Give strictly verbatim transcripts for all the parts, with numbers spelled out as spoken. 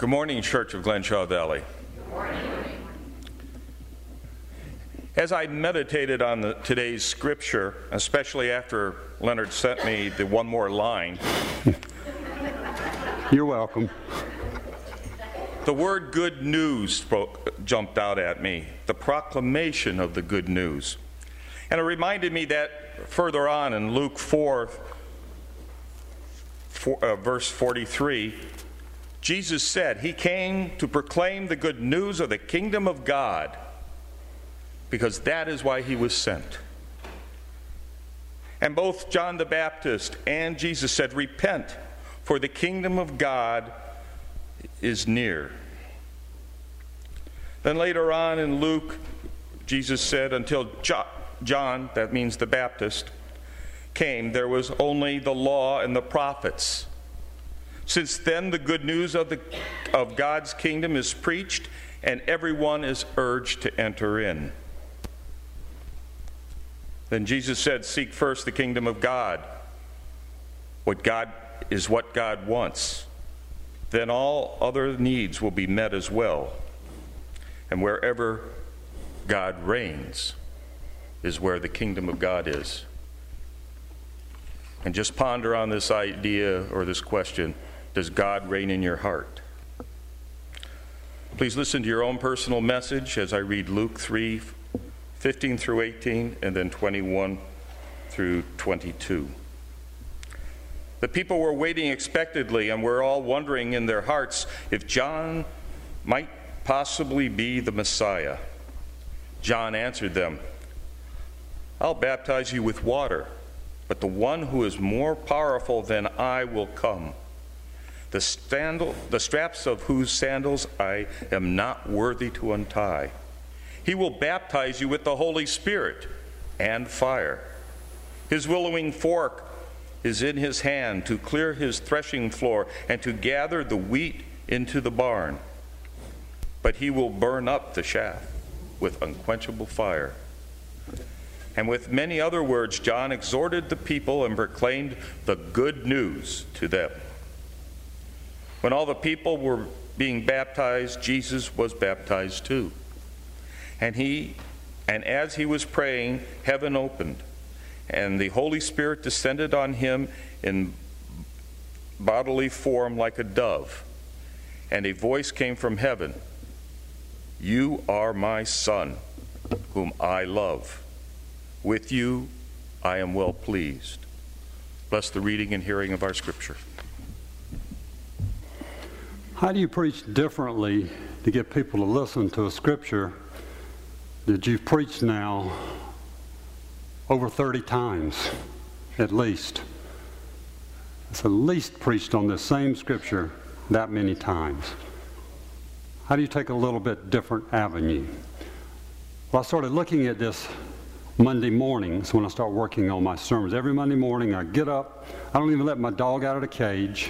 Good morning, Church of Glenshaw Valley. Good morning. As I meditated on the, today's scripture, especially after Leonard sent me the one more line, you're welcome. The word good news spoke, jumped out at me, the proclamation of the good news. And it reminded me that further on in Luke four, four uh, verse forty-three, Jesus said he came to proclaim the good news of the kingdom of God, because that is why he was sent. And both John the Baptist and Jesus said, repent, for the kingdom of God is near. Then later on in Luke, Jesus said, until John, that means the Baptist, came, there was only the law and the prophets. Since then, the good news of the of God's kingdom is preached, and everyone is urged to enter in. Then Jesus said, seek first the kingdom of God. What God is what God wants. Then all other needs will be met as well. And wherever God reigns is where the kingdom of God is. And just ponder on this idea or this question. Does God reign in your heart? Please listen to your own personal message as I read Luke three, fifteen through eighteen, and then twenty-one through twenty-two. The people were waiting expectantly and were all wondering in their hearts if John might possibly be the Messiah. John answered them, I'll baptize you with water, but the one who is more powerful than I will come. The, sandal, the straps of whose sandals I am not worthy to untie. He will baptize you with the Holy Spirit and fire. His winnowing fork is in his hand to clear his threshing floor and to gather the wheat into the barn. But he will burn up the chaff with unquenchable fire. And with many other words, John exhorted the people and proclaimed the good news to them. When all the people were being baptized, Jesus was baptized too. And he, and as he was praying, heaven opened, and the Holy Spirit descended on him in bodily form like a dove. And a voice came from heaven, You are my Son, whom I love. With you I am well pleased. Bless the reading and hearing of our scripture. How do you preach differently to get people to listen to a scripture that you've preached now over thirty times, at least? It's at least preached on the same scripture that many times. How do you take a little bit different avenue? Well, I started looking at this Monday mornings when I start working on my sermons. Every Monday morning I get up, I don't even let my dog out of the cage.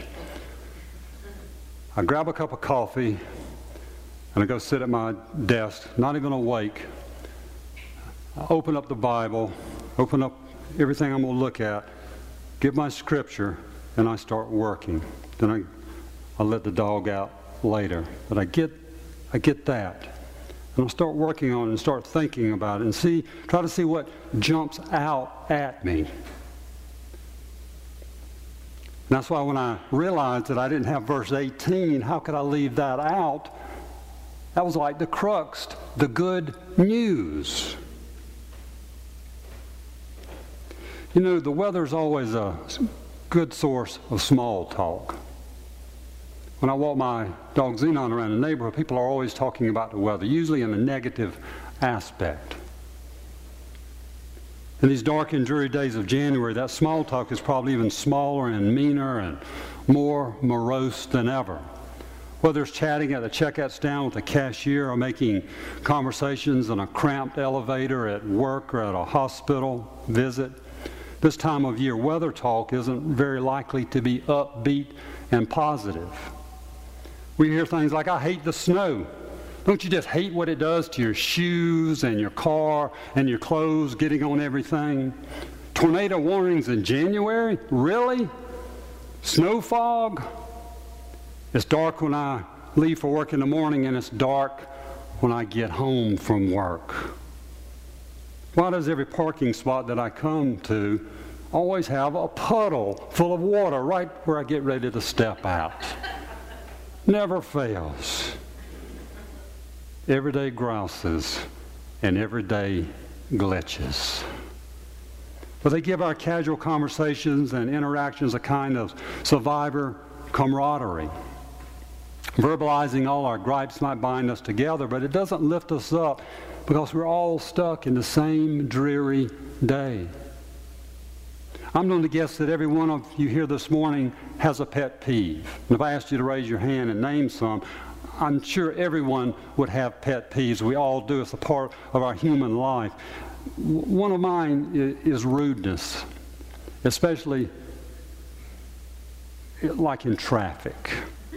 I grab a cup of coffee and I go sit at my desk, not even awake. I open up the Bible, open up everything I'm going to look at, get my scripture, and I start working. Then I, I let the dog out later. But I get, I get that. And I start working on it and start thinking about it and see, try to see what jumps out at me. And that's why when I realized that I didn't have verse eighteen, how could I leave that out? That was like the crux, the good news. You know, the weather's always a good source of small talk. When I walk my dog Xenon around the neighborhood, people are always talking about the weather, usually in a negative aspect. In these dark and dreary days of January, that small talk is probably even smaller and meaner and more morose than ever. Whether it's chatting at the checkout stand with the cashier or making conversations in a cramped elevator at work or at a hospital visit, this time of year, weather talk isn't very likely to be upbeat and positive. We hear things like, I hate the snow. Don't you just hate what it does to your shoes and your car and your clothes, getting on everything? Tornado warnings in January? Really? Snow fog? It's dark when I leave for work in the morning and it's dark when I get home from work? Why does every parking spot that I come to always have a puddle full of water right where I get ready to step out? Never fails. Everyday grouses and everyday glitches. But they give our casual conversations and interactions a kind of survivor camaraderie. Verbalizing all our gripes might bind us together, but it doesn't lift us up because we're all stuck in the same dreary day. I'm going to guess that every one of you here this morning has a pet peeve. And if I asked you to raise your hand and name some, I'm sure everyone would have pet peeves. We all do. It's a part of our human life. One of mine is rudeness, especially like in traffic.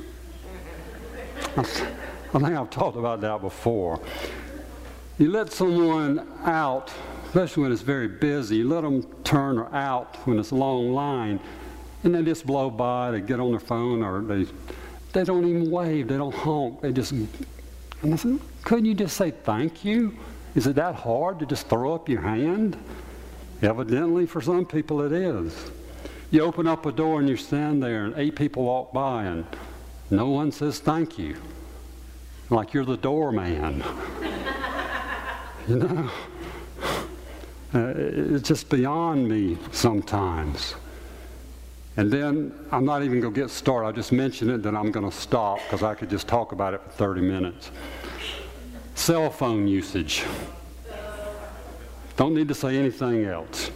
I think I've talked about that before. You let someone out, especially when it's very busy, you let them turn or out when it's a long line, and they just blow by, they get on their phone, or they they don't even wave, they don't honk, they just, and I said, couldn't you just say thank you? Is it that hard to just throw up your hand? Evidently, for some people it is. You open up a door and you stand there and eight people walk by and no one says thank you. Like you're the doorman. You know? Uh, it's just beyond me sometimes. And then I'm not even going to get started. I'll just mention it, then I'm going to stop because I could just talk about it for thirty minutes. Cell phone usage. Don't need to say anything else.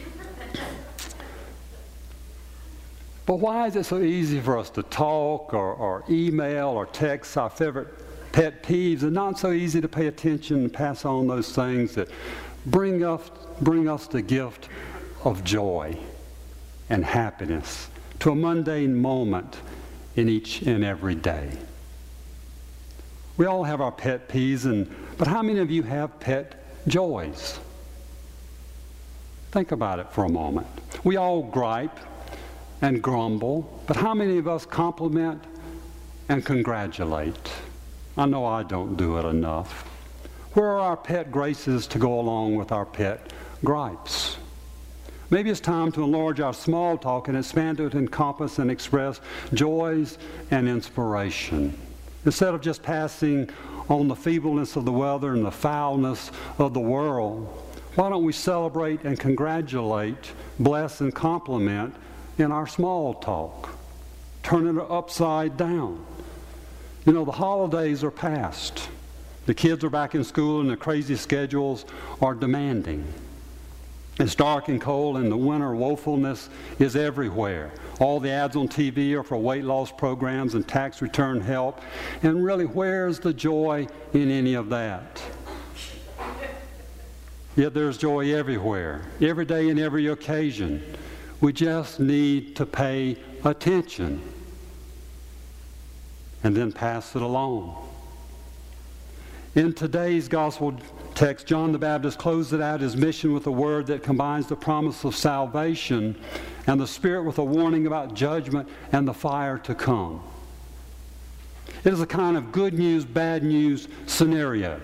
But why is it so easy for us to talk or, or email or text our favorite pet peeves, and not so easy to pay attention and pass on those things that bring us, bring us the gift of joy and happiness to a mundane moment in each and every day? We all have our pet peeves, and but how many of you have pet joys? Think about it for a moment. We all gripe and grumble, but how many of us compliment and congratulate? I know I don't do it enough. Where are our pet graces to go along with our pet gripes? Maybe it's time to enlarge our small talk and expand it to encompass and express joys and inspiration. Instead of just passing on the feebleness of the weather and the foulness of the world, why don't we celebrate and congratulate, bless and compliment in our small talk? Turn it upside down. You know, the holidays are past. The kids are back in school and their crazy schedules are demanding. It's dark and cold and the winter woefulness is everywhere. All the ads on T V are for weight loss programs and tax return help. And really, where's the joy in any of that? Yet there's joy everywhere, every day and every occasion. We just need to pay attention and then pass it along. In today's gospel text, John the Baptist closes out his mission with a word that combines the promise of salvation and the Spirit with a warning about judgment and the fire to come. It is a kind of good news, bad news scenario.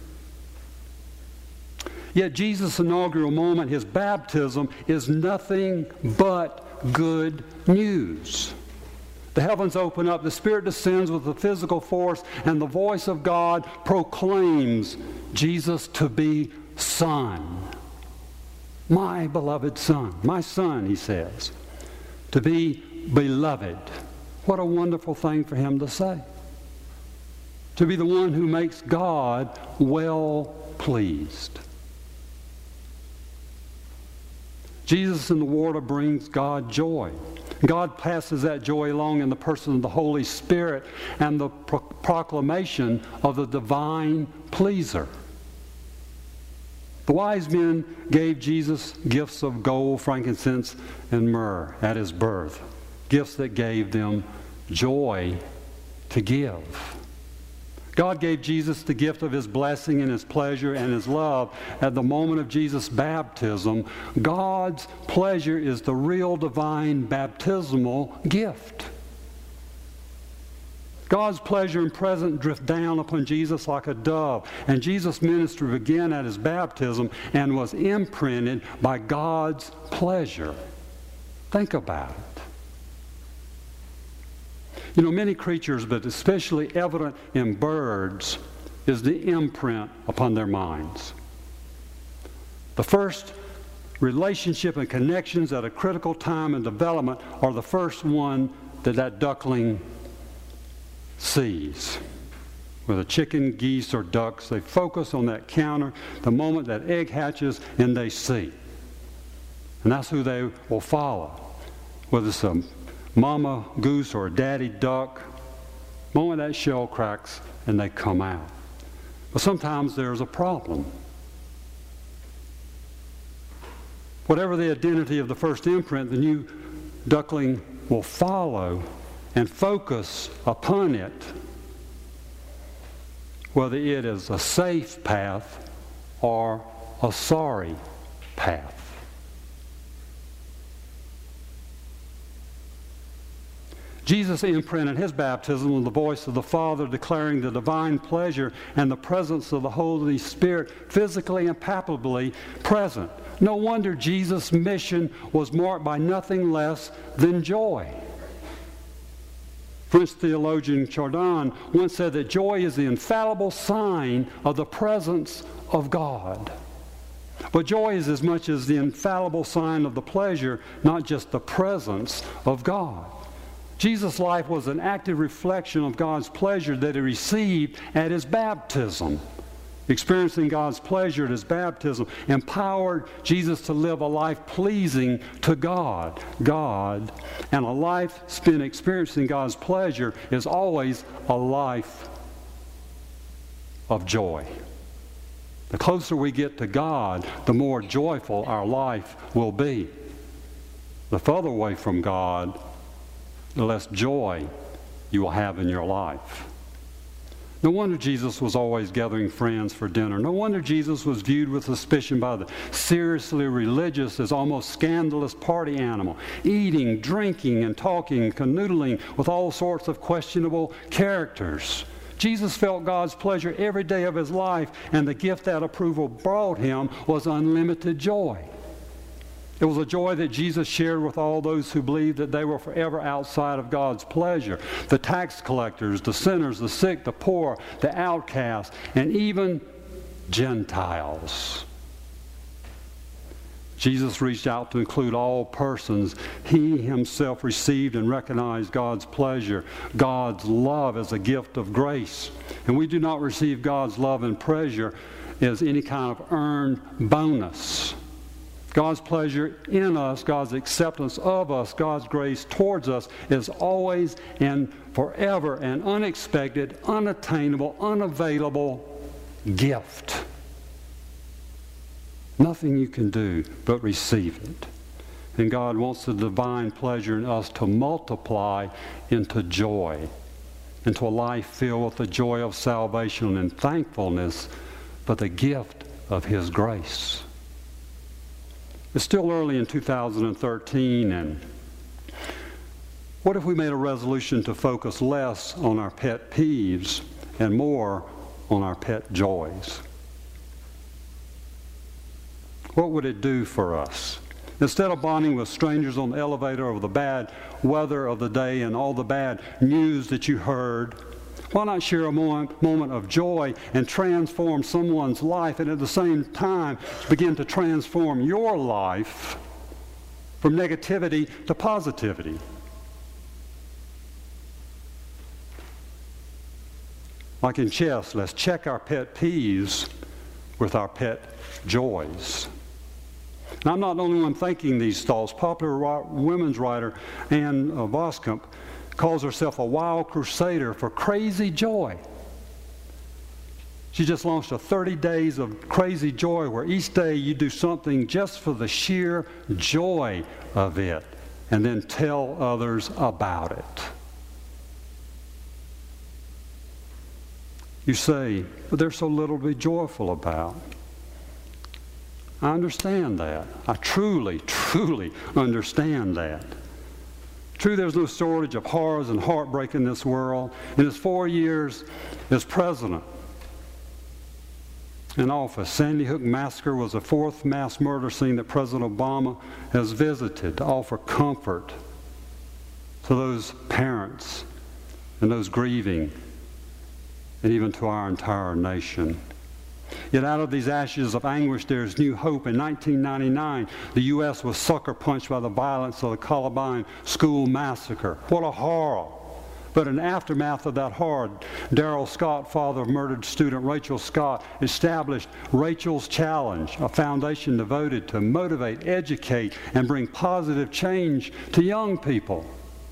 Yet Jesus' inaugural moment, his baptism, is nothing but good news. The heavens open up, the Spirit descends with the physical force, and the voice of God proclaims Jesus to be Son. My beloved Son. My Son, he says. To be beloved. What a wonderful thing for him to say. To be the one who makes God well pleased. Jesus in the water brings God joy. God passes that joy along in the person of the Holy Spirit and the pro- proclamation of the divine pleaser. The wise men gave Jesus gifts of gold, frankincense, and myrrh at his birth. Gifts that gave them joy to give. God gave Jesus the gift of his blessing and his pleasure and his love at the moment of Jesus' baptism. God's pleasure is the real divine baptismal gift. God's pleasure and presence drift down upon Jesus like a dove, and Jesus' ministry began at his baptism and was imprinted by God's pleasure. Think about it. You know, many creatures, but especially evident in birds, is the imprint upon their minds. The first relationship and connections at a critical time in development are the first one that that duckling sees. With a chicken, geese, or ducks, they focus on that counter the moment that egg hatches and they see. And that's who they will follow. Whether it's a mama goose or a daddy duck, the moment that shell cracks and they come out. But sometimes there's a problem. Whatever the identity of the first imprint, the new duckling will follow and focus upon it, whether it is a safe path or a sorry path. Jesus imprinted his baptism with the voice of the Father declaring the divine pleasure and the presence of the Holy Spirit physically and palpably present. No wonder Jesus' mission was marked by nothing less than joy. French theologian Chardin once said that joy is the infallible sign of the presence of God. But joy is as much as the infallible sign of the pleasure, not just the presence of God. Jesus' life was an active reflection of God's pleasure that he received at his baptism. Experiencing God's pleasure at his baptism empowered Jesus to live a life pleasing to God. God, and a life spent experiencing God's pleasure is always a life of joy. The closer we get to God, the more joyful our life will be. The further away from God, the less joy you will have in your life. No wonder Jesus was always gathering friends for dinner. No wonder Jesus was viewed with suspicion by the seriously religious as almost scandalous party animal, eating, drinking, and talking, canoodling with all sorts of questionable characters. Jesus felt God's pleasure every day of his life, and the gift that approval brought him was unlimited joy. It was a joy that Jesus shared with all those who believed that they were forever outside of God's pleasure. The tax collectors, the sinners, the sick, the poor, the outcasts, and even Gentiles. Jesus reached out to include all persons. He himself received and recognized God's pleasure, God's love as a gift of grace. And we do not receive God's love and pleasure as any kind of earned bonus. God's pleasure in us, God's acceptance of us, God's grace towards us is always and forever an unexpected, unattainable, unavailable gift. Nothing you can do but receive it. And God wants the divine pleasure in us to multiply into joy, into a life filled with the joy of salvation and thankfulness for the gift of his grace. It's still early in two thousand thirteen, and what if we made a resolution to focus less on our pet peeves and more on our pet joys? What would it do for us? Instead of bonding with strangers on the elevator over the bad weather of the day and all the bad news that you heard, why not share a moment, moment of joy and transform someone's life, and at the same time begin to transform your life from negativity to positivity? Like in chess, let's check our pet peeves with our pet joys. And I'm not the only one thinking these thoughts. Popular women's writer Anne Voskamp calls herself a wild crusader for crazy joy. She just launched a thirty days of crazy joy where each day you do something just for the sheer joy of it and then tell others about it. You say, but there's so little to be joyful about. I understand that. I truly, truly understand that. True, there's no shortage of horrors and heartbreak in this world. In his four years as president in office, Sandy Hook Massacre was the fourth mass murder scene that President Obama has visited to offer comfort to those parents and those grieving, and even to our entire nation. Yet out of these ashes of anguish there is new hope. In nineteen ninety-nine, the U S was sucker punched by the violence of the Columbine school massacre. What a horror. But in the aftermath of that horror, Darrell Scott, father of murdered student Rachel Scott, established Rachel's Challenge, a foundation devoted to motivate, educate, and bring positive change to young people.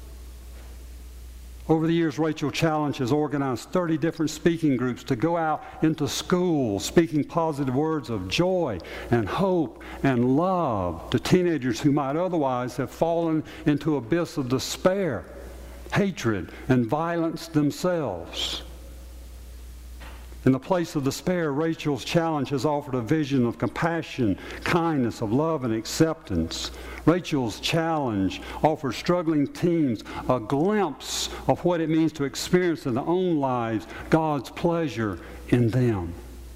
Over the years, Rachel Challenge has organized thirty different speaking groups to go out into schools, speaking positive words of joy and hope and love to teenagers who might otherwise have fallen into an abyss of despair, hatred, and violence themselves. In the place of despair, Rachel's Challenge has offered a vision of compassion, kindness, of love, and acceptance. Rachel's Challenge offers struggling teens a glimpse of what it means to experience in their own lives God's pleasure in them.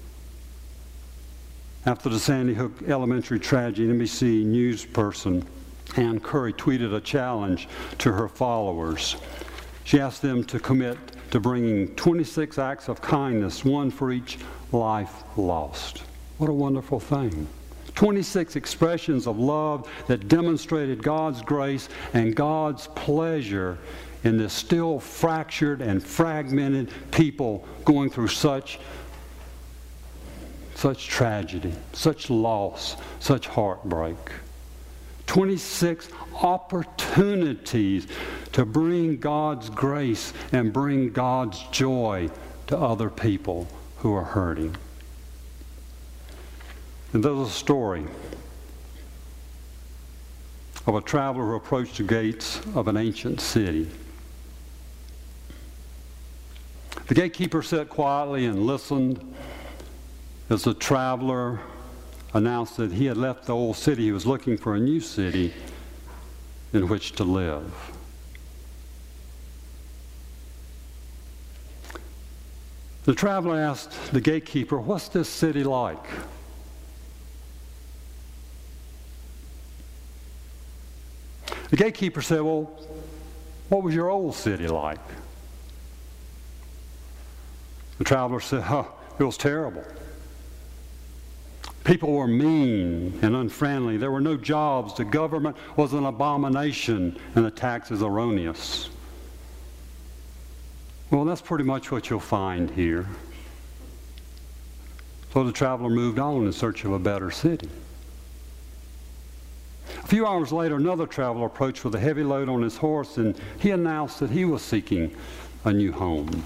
After the Sandy Hook Elementary tragedy, N B C News person Ann Curry tweeted a challenge to her followers. She asked them to commit to bringing twenty-six acts of kindness, one for each life lost. What a wonderful thing. twenty-six expressions of love that demonstrated God's grace and God's pleasure in this still fractured and fragmented people going through such, such tragedy, such loss, such heartbreak. twenty-six opportunities to bring God's grace and bring God's joy to other people who are hurting. And there's a story of a traveler who approached the gates of an ancient city. The gatekeeper sat quietly and listened as the traveler announced that he had left the old city. He was looking for a new city in which to live. The traveler asked the gatekeeper, "What's this city like?" The gatekeeper said, "Well, what was your old city like?" The traveler said, "Oh, it was terrible. People were mean and unfriendly. There were no jobs. The government was an abomination, and the taxes erroneous." Well, that's pretty much what you'll find here. So the traveler moved on in search of a better city. A few hours later, another traveler approached with a heavy load on his horse, and he announced that he was seeking a new home.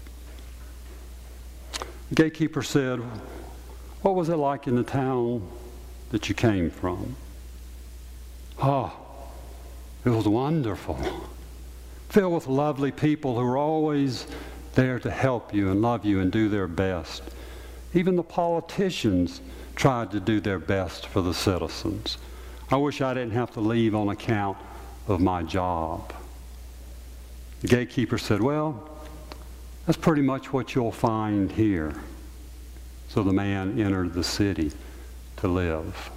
The gatekeeper said, "What was it like in the town that you came from?" "Oh, it was wonderful. Filled with lovely people who were always there to help you and love you and do their best. Even the politicians tried to do their best for the citizens. I wish I didn't have to leave on account of my job." The gatekeeper said, "Well, that's pretty much what you'll find here." So the man entered the city to live.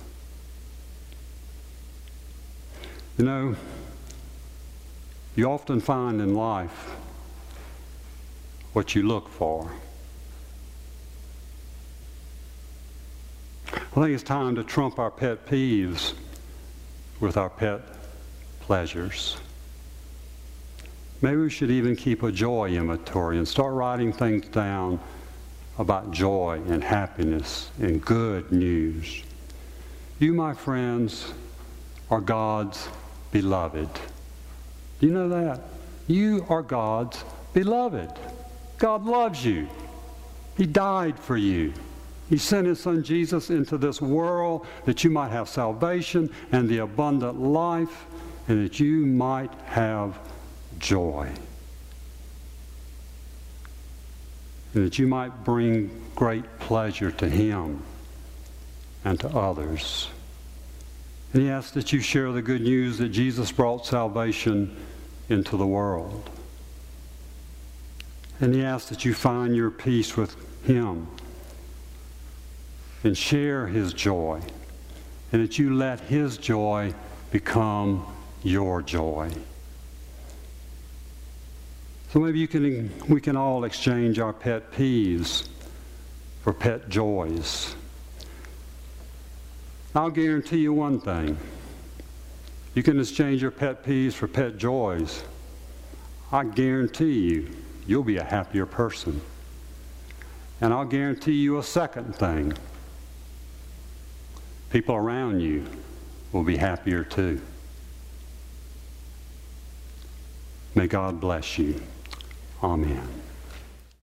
You know, you often find in life what you look for. I think it's time to trump our pet peeves with our pet pleasures. Maybe we should even keep a joy inventory and start writing things down about joy and happiness and good news. You, my friends, are God's beloved. Do you know that? You are God's beloved. God loves you. He died for you. He sent His Son Jesus into this world that you might have salvation and the abundant life, and that you might have joy. And that you might bring great pleasure to Him and to others. And He asks that you share the good news that Jesus brought salvation into the world. And he asks that you find your peace with him and share his joy, and that you let his joy become your joy. So maybe you can, we can all exchange our pet peeves for pet joys. I'll guarantee you one thing. You can exchange your pet peeves for pet joys. I guarantee you, you'll be a happier person. And I'll guarantee you a second thing. People around you will be happier too. May God bless you. Amen.